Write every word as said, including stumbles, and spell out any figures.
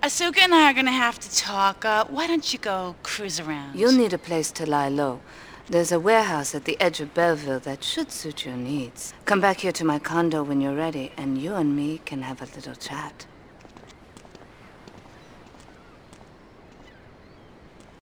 Asuka and I are gonna have to talk. Uh, why don't you go cruise around? You'll need a place to lie low. There's a warehouse at the edge of Belleville that should suit your needs. Come back here to my condo when you're ready, and you and me can have a little chat.